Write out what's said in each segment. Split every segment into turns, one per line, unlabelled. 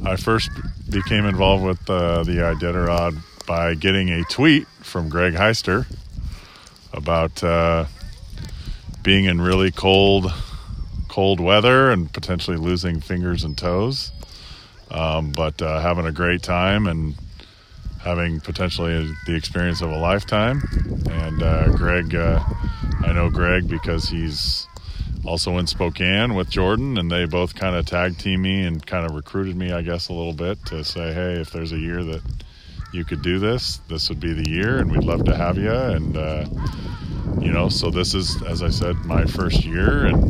I first became involved with the Iditarod by getting a tweet from Greg Heister about being in really cold weather and potentially losing fingers and toes, but having a great time and having potentially the experience of a lifetime. And Greg, I know Greg because he's also in Spokane with Jordan, and they both kind of tag team me and kind of recruited me, I guess, a little bit to say, hey, if there's a year that you could do this would be the year, and we'd love to have you. And so this is, as I said, my first year, and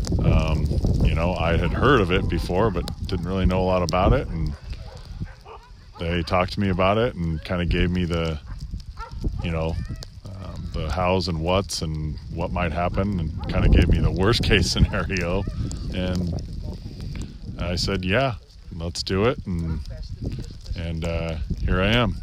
I had heard of it before but didn't really know a lot about it, and they talked to me about it and kind of gave me the hows and whats and what might happen, and kind of gave me the worst case scenario, and I said, yeah, let's do it, and here I am.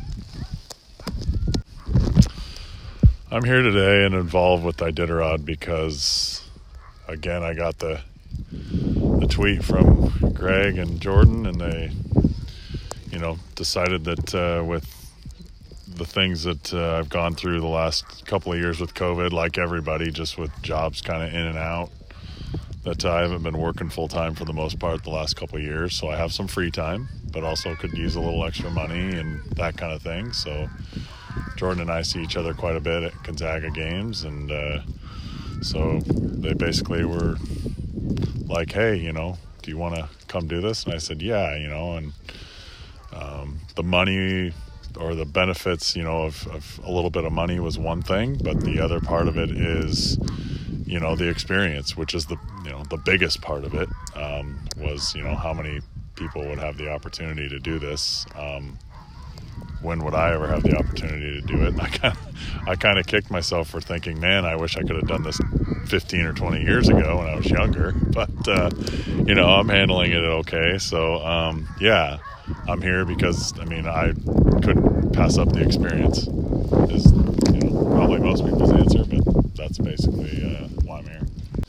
I'm here today and involved with Iditarod because, again, I got the tweet from Greg and Jordan, and they, decided that with the things that I've gone through the last couple of years with COVID, like everybody, just with jobs kind of in and out, that I haven't been working full time for the most part the last couple of years. So I have some free time, but also could use a little extra money and that kind of thing. So Jordan and I see each other quite a bit at Gonzaga games, and so they basically were like, hey, do you want to come do this? And I said, yeah, and the money or the benefits, of a little bit of money was one thing, but the other part of it is, the experience, which is the biggest part of it, was, how many people would have the opportunity to do this. When would I ever have the opportunity to do it? And I kind of kicked myself for thinking, man, I wish I could have done this 15 or 20 years ago when I was younger, but, I'm handling it okay. So, yeah, I'm here because, I couldn't pass up the experience is, probably most people's answer, but that's basically why I'm here.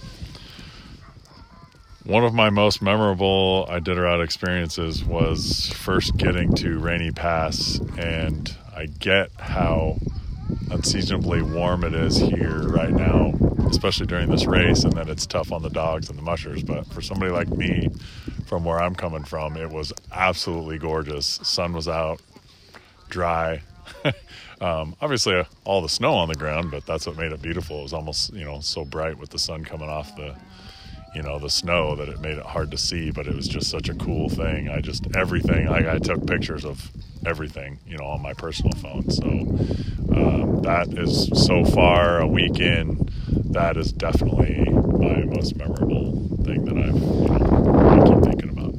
One of my most memorable Iditarod experiences was first getting to Rainy Pass, and I get how unseasonably warm it is here right now, especially during this race, and that it's tough on the dogs and the mushers. But for somebody like me, from where I'm coming from, it was absolutely gorgeous. Sun was out, dry. Obviously all the snow on the ground, but that's what made it beautiful. It was almost, so bright with the sun coming off the snow that it made it hard to see, but it was just such a cool thing. Everything, I took pictures of everything, on my personal phone. So that is, so far, a week in, that is definitely my most memorable thing that I keep thinking about.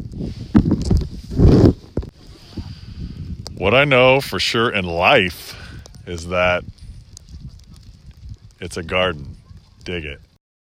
What I know for sure in life is that it's a garden. Dig it.